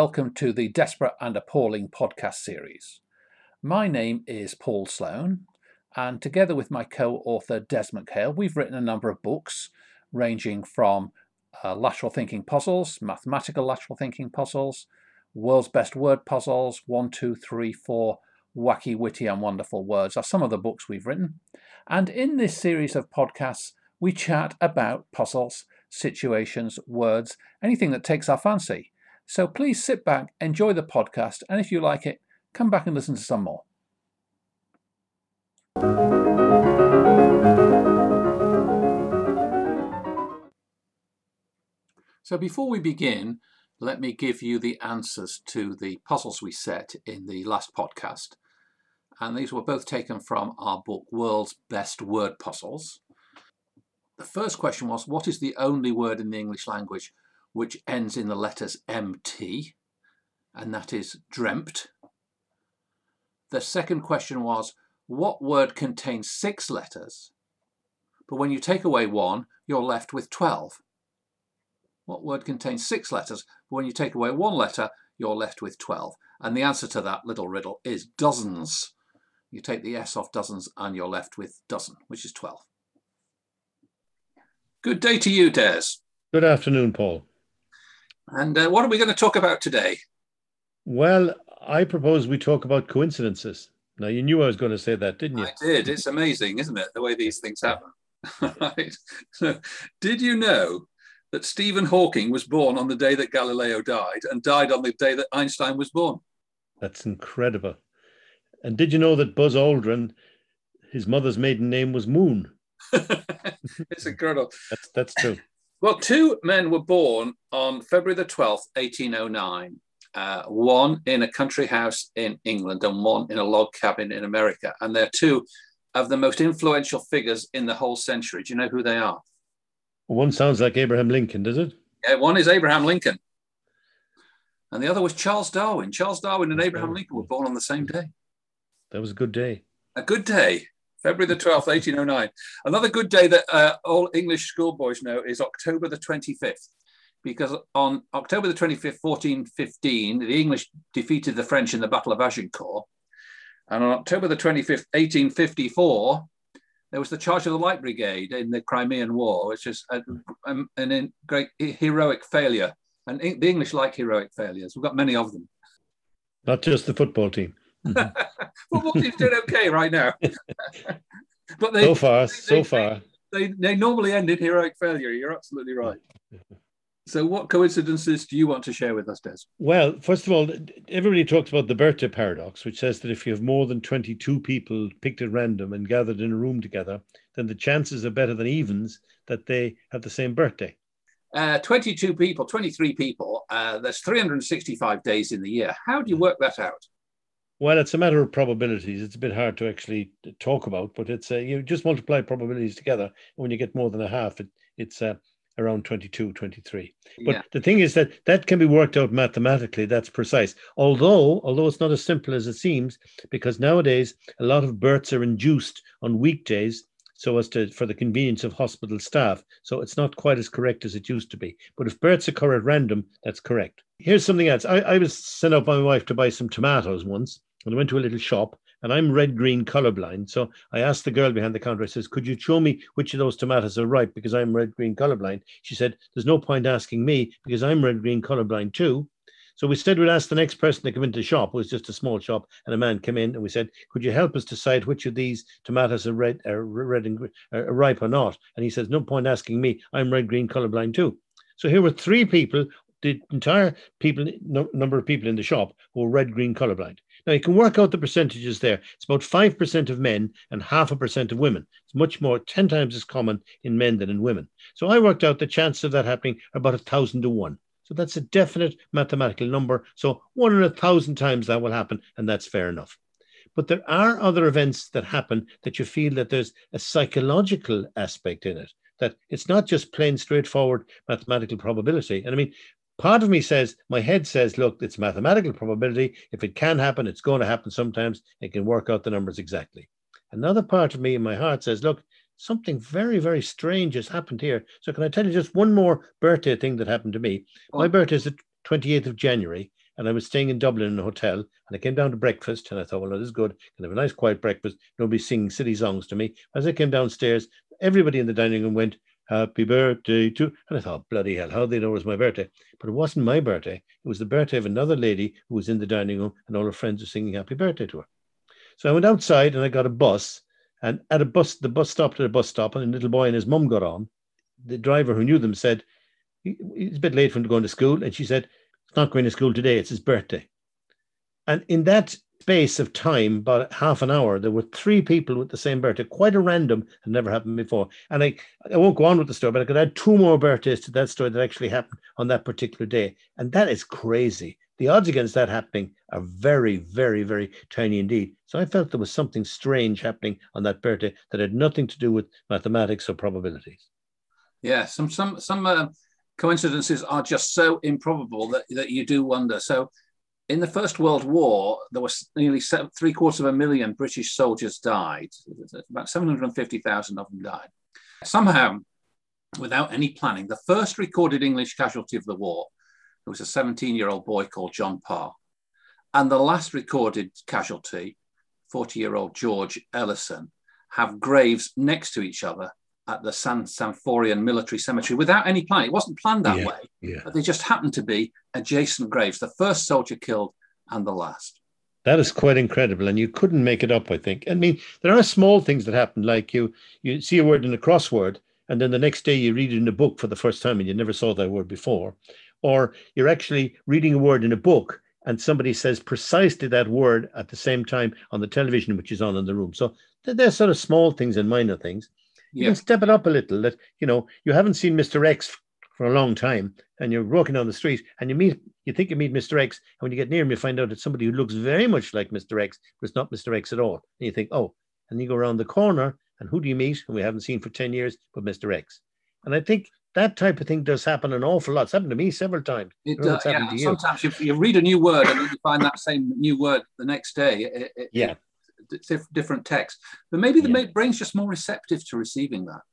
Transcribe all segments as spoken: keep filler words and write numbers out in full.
welcome to the Desperate and Appalling podcast series. My name is Paul Sloan, and together with my co-author Des McHale, we've written a number of books ranging from uh, lateral thinking puzzles, mathematical lateral thinking puzzles, world's best word puzzles, one, two, three, four, wacky, witty and wonderful words are some of the books we've written. And in this series of podcasts, we chat about puzzles, situations, words, anything that takes our fancy. So please sit back, enjoy the podcast, and if you like it, come back and listen to some more. So before we begin, let me give you the answers to the puzzles we set in the last podcast. And these were both taken from our book, World's Best Word Puzzles. The first question was, what is the only word in the English language which ends in the letters M T? And that is dreamt. The second question was, what word contains six letters, but when you take away one, you're left with twelve? What word contains six letters, but when you take away one letter, you're left with twelve? And the answer to that little riddle is dozens. You take the S off dozens and you're left with dozen, which is twelve. Good day to you, Des. Good afternoon, Paul. And uh, what are we going to talk about today? Well, I propose we talk about coincidences. Now, you knew I was going to say that, didn't you? I did. It's amazing, isn't it, the way these things happen? Right. So, did you know that Stephen Hawking was born on the day that Galileo died and died on the day that Einstein was born? That's incredible. And did you know that Buzz Aldrin, his mother's maiden name was Moon? It's incredible. That's, that's true. Well, two men were born on February the twelfth, eighteen oh nine. Uh, one in a country house in England and one in a log cabin in America. And they're two of the most influential figures in the whole century. Do you know who they are? One sounds like Abraham Lincoln, does it? Yeah, one is Abraham Lincoln. And the other was Charles Darwin. Charles Darwin and Abraham Lincoln were born on the same day. That was a good day. A good day. February the twelfth, eighteen oh nine. Another good day that uh, all English schoolboys know is October the twenty-fifth. Because on October the twenty-fifth, fourteen fifteen, the English defeated the French in the Battle of Agincourt. And on October the twenty-fifth, eighteen fifty-four, there was the Charge of the Light Brigade in the Crimean War, which is a, a, a great heroic failure. And the English like heroic failures. We've got many of them. Not just the football team. Football team's doing okay right now. But they, so far, they, so they, far. They, they, they normally end in heroic failure. You're absolutely right. So what coincidences do you want to share with us, Des? Well, first of all, everybody talks about the birthday paradox, which says that if you have more than twenty-two people picked at random and gathered in a room together, then the chances are better than evens that they have the same birthday. Uh, twenty-two people, twenty-three people, uh, there's three hundred sixty-five days in the year. How do you work that out? Well, it's a matter of probabilities. It's a bit hard to actually talk about, but it's uh, you just multiply probabilities together. And when you get more than a half, it, it's uh, around twenty-two, twenty-three. But yeah. The thing is that that can be worked out mathematically. That's precise. Although, although it's not as simple as it seems, because nowadays a lot of births are induced on weekdays so as to for the convenience of hospital staff. So it's not quite as correct as it used to be. But if births occur at random, that's correct. Here's something else. I, I was sent out by my wife to buy some tomatoes once. And I went to a little shop, and I'm red-green colorblind. So I asked the girl behind the counter, I says, could you show me which of those tomatoes are ripe because I'm red-green colorblind? She said, there's no point asking me because I'm red-green colorblind too. So we said we'd ask the next person to come into the shop. It was just a small shop, and a man came in, and we said, could you help us decide which of these tomatoes are red, are red and are ripe or not? And he says, no point asking me. I'm red-green colorblind too. So here were three people, the entire people no, number of people in the shop who were red-green colorblind. Now, you can work out the percentages there. It's about five percent of men and half a percent of women. It's much more, ten times as common in men than in women. So I worked out the chances of that happening are about a thousand to one. So that's a definite mathematical number. So one in a thousand times that will happen, and that's fair enough. But there are other events that happen that you feel that there's a psychological aspect in it, that it's not just plain straightforward mathematical probability. And I mean, part of me says, my head says, look, it's mathematical probability. If it can happen, it's going to happen sometimes. It can work out the numbers exactly. Another part of me in my heart says, look, something very, very strange has happened here. So can I tell you just one more birthday thing that happened to me? My birthday is the twenty-eighth of January, and I was staying in Dublin in a hotel, and I came down to breakfast, and I thought, well, this is good. Can have a nice quiet breakfast. Nobody singing silly songs to me. As I came downstairs, everybody in the dining room went, "Happy birthday to," and I thought, bloody hell, how do they know it was my birthday? But it wasn't my birthday. It was the birthday of another lady who was in the dining room, and all her friends were singing happy birthday to her. So I went outside and I got a bus, and at a bus, the bus stopped at a bus stop, and a little boy and his mum got on. The driver who knew them said, he's a bit late for him to go to school. And she said, "It's not going to school today, it's his birthday." And in that space of time, about half an hour, there were three people with the same birthday, quite a random, had never happened before. And I, I won't go on with the story, but I could add two more birthdays to that story that actually happened on that particular day. And that is crazy. The odds against that happening are very, very, very tiny indeed. So I felt there was something strange happening on that birthday that had nothing to do with mathematics or probabilities. Yeah, some some some uh, coincidences are just so improbable that, that you do wonder. So in the First World War, there was nearly seven, three quarters of a million British soldiers died. About seven hundred fifty thousand of them died. Somehow, without any planning, the first recorded English casualty of the war, there was a seventeen-year-old boy called John Parr. And the last recorded casualty, forty-year-old George Ellison, have graves next to each other at the San Symphorian Military Cemetery without any plan. It wasn't planned that yeah, way, yeah. but they just happened to be adjacent graves, the first soldier killed and the last. That is quite incredible, and you couldn't make it up, I think. I mean, there are small things that happen, like you you see a word in a crossword, and then the next day you read it in a book for the first time and you never saw that word before. Or you're actually reading a word in a book and somebody says precisely that word at the same time on the television, which is on in the room. So there's sort of small things and minor things. You yeah. can step it up a little, that, you know, you haven't seen Mister X for a long time and you're walking down the street and you meet, you think you meet Mister X, and when you get near him, you find out it's somebody who looks very much like Mister X, but it's not Mister X at all. And you think, oh, and you go around the corner and who do you meet? And we haven't seen for ten years, but Mister X. And I think that type of thing does happen an awful lot. It's happened to me several times. It does, yeah. You. Sometimes you, you read a new word and you find that same new word the next day. It, it, yeah. It's different text. But maybe the yeah. brain's just more receptive to receiving that.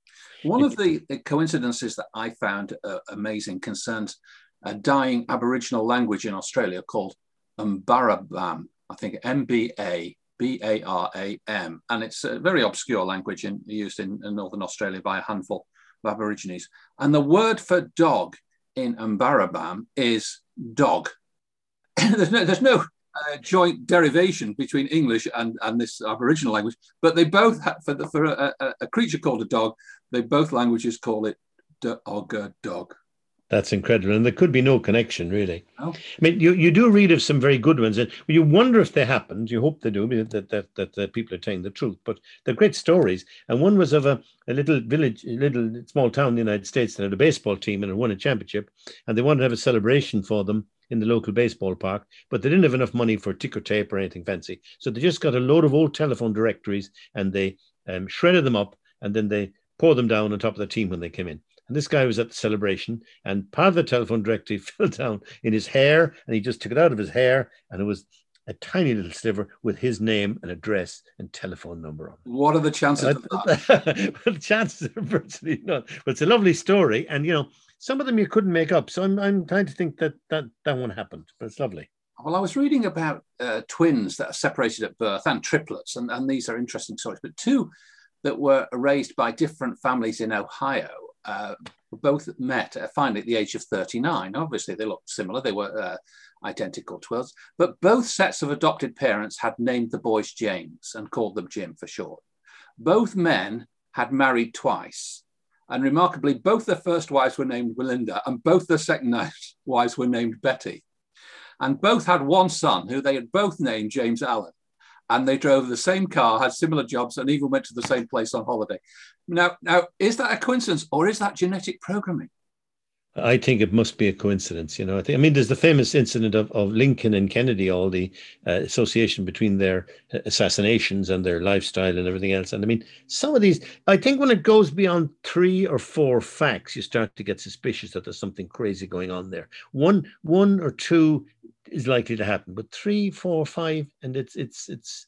One of the, the coincidences that I found uh, amazing concerns a dying Aboriginal language in Australia called Mbarabam. I think M B A B A R A M. And it's a very obscure language in, used in, in Northern Australia by a handful of Aborigines. And the word for dog in Mbarabam is dog. there's no, there's no uh, joint derivation between English and, and this Aboriginal language, but they both have, for, the, for a, a, a creature called a dog, they both languages call it dog. dog. That's incredible. And there could be no connection, really. Oh. I mean, you, you do read of some very good ones, and you wonder if they happened. You hope they do, that, that, that, that people are telling the truth. But they're great stories. And one was of a, a little village, a little small town in the United States that had a baseball team and had won a championship. And they wanted to have a celebration for them in the local baseball park, but they didn't have enough money for ticker tape or anything fancy. So they just got a load of old telephone directories and they um, shredded them up, and then they poured them down on top of the team when they came in. And this guy was at the celebration, and part of the telephone directory fell down in his hair, and he just took it out of his hair, and it was a tiny little sliver with his name and address and telephone number on it. What are the chances I, of that? Well, the chances are virtually none. But it's a lovely story, and you know, some of them you couldn't make up. So I'm I'm trying to think that that that one happened, but it's lovely. Well, I was reading about uh, twins that are separated at birth and triplets, and, and these are interesting stories. But two that were raised by different families in Ohio, uh, both met uh, finally at the age of thirty-nine. Obviously, they looked similar. They were uh, identical twins, but both sets of adopted parents had named the boys James and called them Jim for short. Both men had married twice. And remarkably, both their first wives were named Belinda and both their second wives were named Betty. And both had one son who they had both named James Allen. And they drove the same car, had similar jobs, and even went to the same place on holiday. Now, now, is that a coincidence or is that genetic programming? I think it must be a coincidence. You know, I think, I mean, there's the famous incident of, of Lincoln and Kennedy, all the uh, association between their assassinations and their lifestyle and everything else. And I mean, some of these, I think when it goes beyond three or four facts, you start to get suspicious that there's something crazy going on there. One, one or two is likely to happen, but three, four, five, and it's, it's, it's,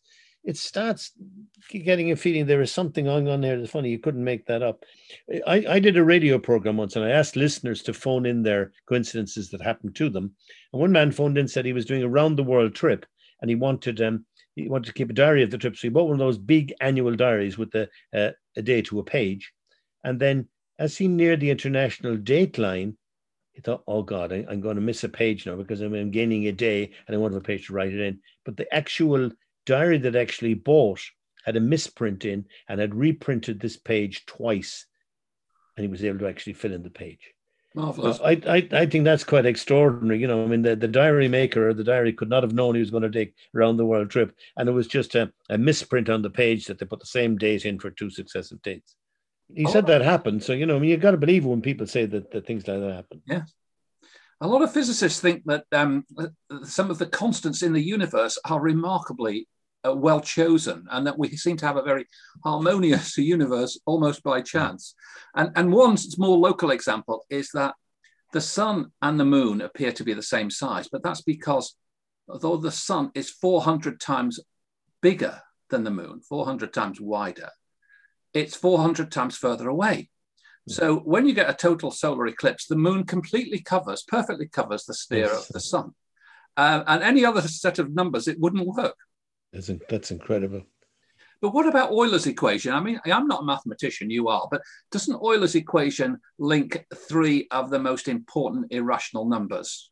it starts getting a feeling there is something going on there that's funny. You couldn't make that up. I, I did a radio program once and I asked listeners to phone in their coincidences that happened to them. And one man phoned in and said he was doing a round the world trip and he wanted um, he wanted to keep a diary of the trip. So he bought one of those big annual diaries with the, uh, a day to a page. And then as he neared the international date line, he thought, oh God, I, I'm going to miss a page now because I'm, I'm gaining a day and I won't have a page to write it in. But the actual diary that actually bought had a misprint in and had reprinted this page twice. And he was able to actually fill in the page. Marvelous. I, I, I think that's quite extraordinary. You know, I mean, the, the diary maker or the diary could not have known he was going to take around the world trip. And it was just a, a misprint on the page that they put the same date in for two successive dates. He said that happened. So, you know, I mean, you've got to believe when people say that, that things like that happen. Yeah. A lot of physicists think that um, some of the constants in the universe are remarkably uh, well chosen and that we seem to have a very harmonious universe almost by chance. And, and one more local example is that the sun and the moon appear to be the same size, but that's because although the sun is four hundred times bigger than the moon, four hundred times wider, it's four hundred times further away. So when you get a total solar eclipse, the moon completely covers, perfectly covers the sphere yes. of the sun. Uh, and any other set of numbers, it wouldn't work. That's, that's incredible. But what about Euler's equation? I mean, I'm not a mathematician, you are, but doesn't Euler's equation link three of the most important irrational numbers?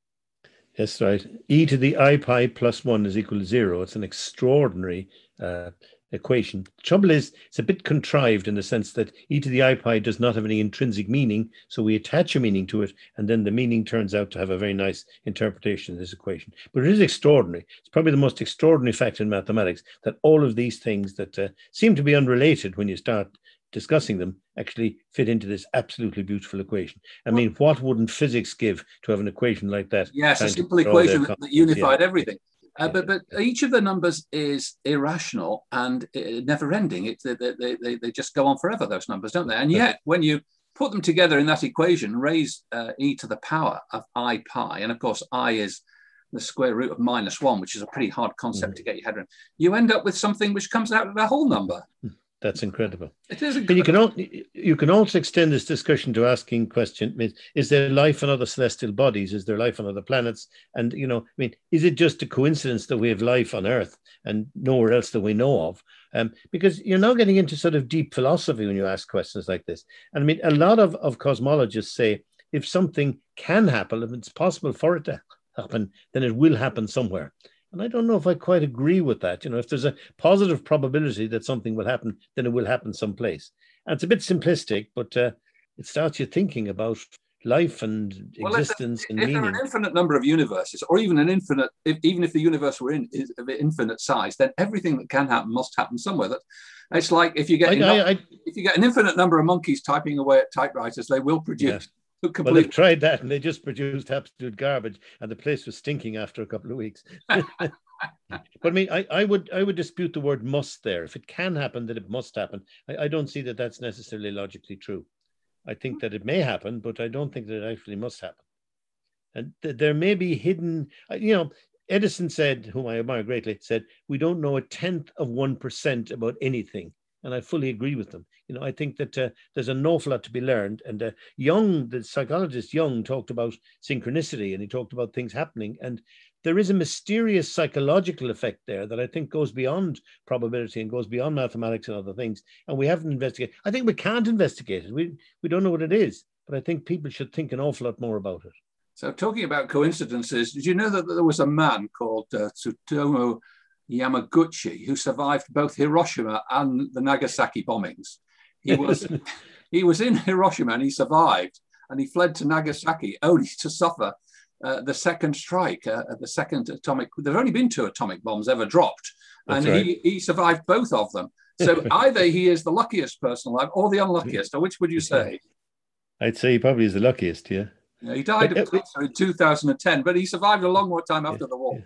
Yes, right. E to the I pi plus one is equal to zero. It's an extraordinary uh, equation. The trouble is, it's a bit contrived in the sense that e to the I pi does not have any intrinsic meaning, so we attach a meaning to it, and then the meaning turns out to have a very nice interpretation of this equation. But it is extraordinary. It's probably the most extraordinary fact in mathematics that all of these things that uh, seem to be unrelated when you start discussing them actually fit into this absolutely beautiful equation. I mean, what wouldn't physics give to have an equation like that? Yes, a simple equation that unified yeah. everything. Uh, but but each of the numbers is irrational and uh, never ending. It, they, they, they, they just go on forever, those numbers, don't they? And yet, when you put them together in that equation, raise uh, e to the power of I pi, and of course, I is the square root of minus one, which is a pretty hard concept mm. to get your head around, you end up with something which comes out of a whole number. That's incredible. It is incredible. But you can, al- you can also extend this discussion to asking question, is there life on other celestial bodies? Is there life on other planets? And, you know, I mean, is it just a coincidence that we have life on Earth and nowhere else that we know of? Um, because you're now getting into sort of deep philosophy when you ask questions like this. And I mean, a lot of, of cosmologists say, if something can happen, if it's possible for it to happen, then it will happen somewhere. And I don't know if I quite agree with that. You know, if there's a positive probability that something will happen, then it will happen someplace. And it's a bit simplistic, but uh, it starts you thinking about life and well, existence if, and if meaning. If there are an infinite number of universes, or even an infinite, if, even if the universe were in is of infinite size, then everything that can happen must happen somewhere. That it's like if you get I, enough, I, I, if you get an infinite number of monkeys typing away at typewriters, they will produce. Yeah. Complete. Well, they've tried that and they just produced absolute garbage, and the place was stinking after a couple of weeks. But I mean, I, I would I would dispute the word must there. If it can happen, that it must happen. I, I don't see that that's necessarily logically true. I think that it may happen, but I don't think that it actually must happen. And th- there may be hidden, you know, Edison said, whom I admire greatly, said, we don't know a tenth of one percent about anything. And I fully agree with them. You know, I think that uh, there's an awful lot to be learned. And uh, Jung, the psychologist Jung, talked about synchronicity and he talked about things happening. And there is a mysterious psychological effect there that I think goes beyond probability and goes beyond mathematics and other things. And we haven't investigated. I think we can't investigate it. We, we don't know what it is. But I think people should think an awful lot more about it. So talking about coincidences, did you know that there was a man called uh, Tsutomu Yamaguchi who survived both Hiroshima and the Nagasaki bombings? He was he was in Hiroshima and he survived, and he fled to Nagasaki only to suffer uh, the second strike, uh, the second atomic. There've only been two atomic bombs ever dropped, That's and right. he, he survived both of them. So either he is the luckiest person alive or the unluckiest. Or which would you say? I'd say he probably is the luckiest. Yeah. Yeah, he died of cancer in two thousand ten, but he survived a long more time after yeah, the war. Yeah.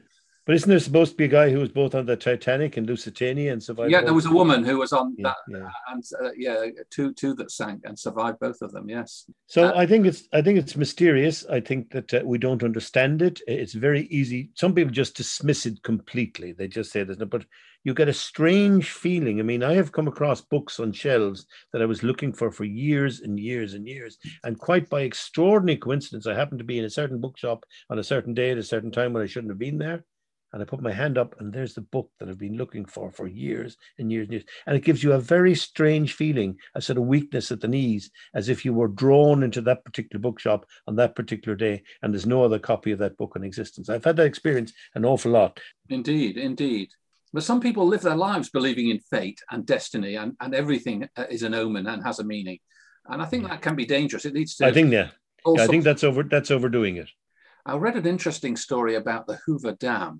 But isn't there supposed to be a guy who was both on the Titanic and Lusitania and survived? Yeah, there was a woman who was on yeah, that, yeah. and uh, yeah, two two that sank and survived both of them. Yes. So uh, I think it's I think it's mysterious. I think that uh, we don't understand it. It's very easy. Some people just dismiss it completely. They just say there's no. But you get a strange feeling. I mean, I have come across books on shelves that I was looking for for years and years and years, and quite by extraordinary coincidence, I happened to be in a certain bookshop on a certain day at a certain time when I shouldn't have been there. And I put my hand up, and there's the book that I've been looking for for years and years and years. And it gives you a very strange feeling, a sort of weakness at the knees, as if you were drawn into that particular bookshop on that particular day, and there's no other copy of that book in existence. I've had that experience an awful lot. Indeed, indeed. But some people live their lives believing in fate and destiny, and, and everything is an omen and has a meaning. And I think that can be dangerous. It leads to... I think, yeah. yeah I think that's over. That's overdoing it. I read an interesting story about the Hoover Dam.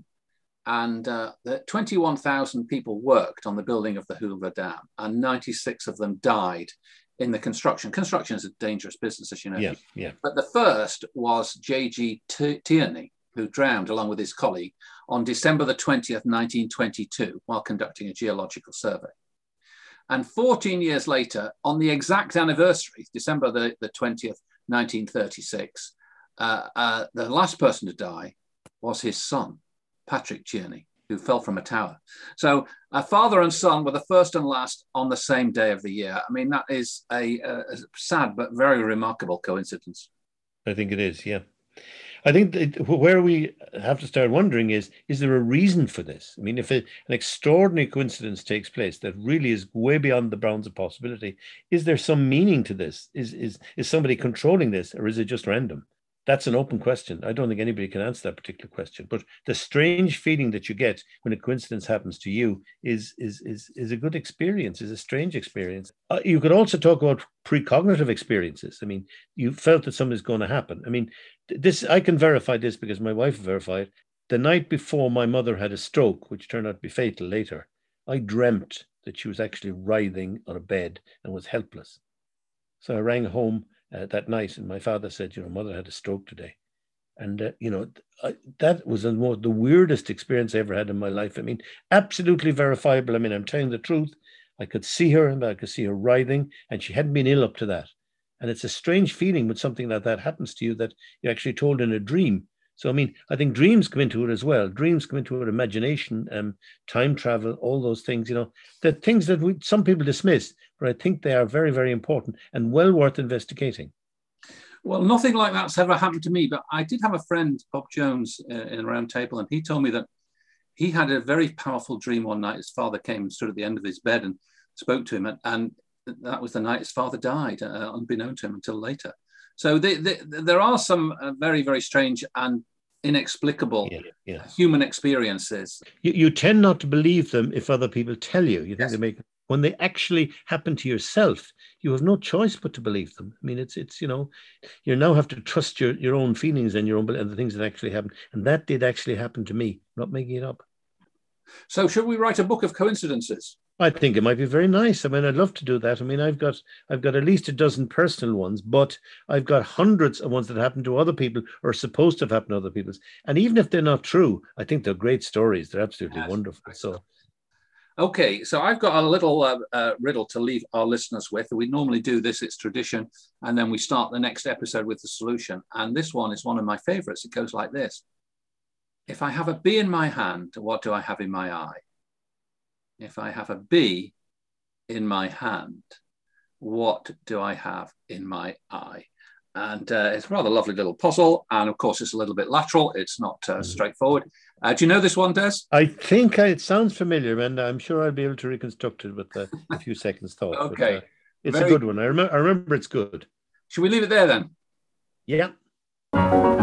And uh, the twenty-one thousand people worked on the building of the Hoover Dam, and ninety-six of them died in the construction. Construction is a dangerous business, as you know. Yeah, yeah. But the first was J G Tierney, who drowned along with his colleague on December the twentieth, nineteen twenty-two, while conducting a geological survey. And fourteen years later, on the exact anniversary, December the, the twentieth, nineteen thirty-six, uh, uh, the last person to die was his son, Patrick Tierney, who fell from a tower. So a father and son were the first and last on the same day of the year. I mean, that is a, a sad but very remarkable coincidence. I think it is, yeah. I think that where we have to start wondering is, is there a reason for this? I mean, if it, an extraordinary coincidence takes place that really is way beyond the bounds of possibility, is there some meaning to this? Is, is, is somebody controlling this, or is it just random? That's an open question. I don't think anybody can answer that particular question. But the strange feeling that you get when a coincidence happens to you is is is, is a good experience, is a strange experience. Uh, you could also talk about precognitive experiences. I mean, you felt that something's going to happen. I mean, this I can verify this because my wife verified. The night before my mother had a stroke, which turned out to be fatal later, I dreamt that she was actually writhing on a bed and was helpless. So I rang home Uh, that night, and my father said, you know, mother had a stroke today. And, uh, you know, I, that was the, more, the weirdest experience I ever had in my life. I mean, absolutely verifiable. I mean, I'm telling the truth. I could see her, and I could see her writhing, and she hadn't been ill up to that. And it's a strange feeling when something like that happens to you that you're actually told in a dream. So, I mean, I think dreams come into it as well. Dreams come into it, imagination, um, time travel, all those things, you know, the things that we, some people dismiss, but I think they are very, very important and well worth investigating. Well, nothing like that's ever happened to me, but I did have a friend, Bob Jones, uh, in a round table, and he told me that he had a very powerful dream one night. His father came and stood at the end of his bed and spoke to him, and, and that was the night his father died, uh, unbeknown to him until later. So they, they, there are some uh, very, very strange and inexplicable yeah, yeah. human experiences. You, you tend not to believe them if other people tell you. You think Yes. they make when they actually happen to yourself, you have no choice but to believe them. I mean, it's it's you know, you now have to trust your your own feelings and your own and the things that actually happen. And that did actually happen to me. I'm not making it up. So should we write a book of coincidences? I think it might be very nice. I mean, I'd love to do that. I mean, I've got I've got at least a dozen personal ones, but I've got hundreds of ones that happen to other people or are supposed to have happened to other people. And even if they're not true, I think they're great stories. They're absolutely yes, wonderful. So, okay, so I've got a little uh, uh, riddle to leave our listeners with. We normally do this; it's tradition, and then we start the next episode with the solution. And this one is one of my favorites. It goes like this: if I have a bee in my hand, what do I have in my eye? If I have a bee in my hand, what do I have in my eye? And uh, it's a rather lovely little puzzle. And of course, it's a little bit lateral. It's not uh, straightforward. Uh, do you know this one, Des? I think I, it sounds familiar, and I'm sure I'll be able to reconstruct it with uh, a few seconds thought. Okay. But, uh, it's Very... a good one. I, rem- I remember it's good. Should we leave it there then? Yeah.